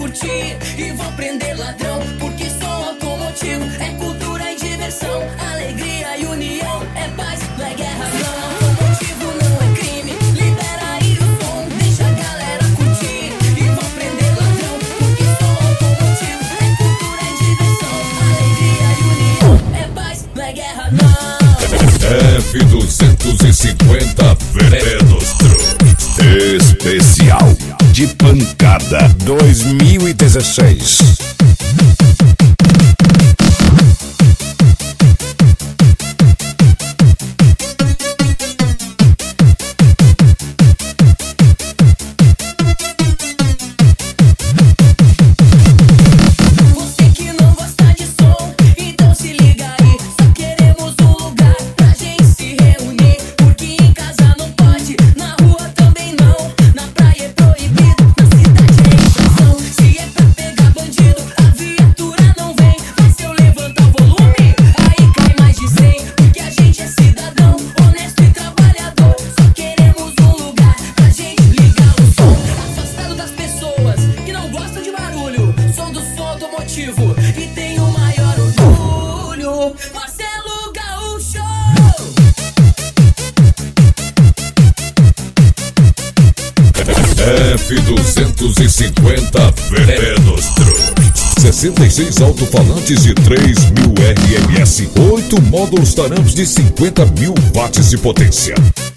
curtir e vão prender ladrão, porque som automotivo é cultura e diversão, alegria e união, é paz, não é guerra não. Automotivo não é crime, libera aí o som, deixa a galera curtir e vão prender ladrão, porque som automotivo é cultura e diversão, alegria e união, é paz, não é guerra não. F250 Venenos Especial de Pancada 2016. E tem o maior orgulho, Marcelo Gaúcho. F250 Venenos 66 alto-falantes de 3.000 RMS, 8 módulos Taramps de 50.000 watts de potência.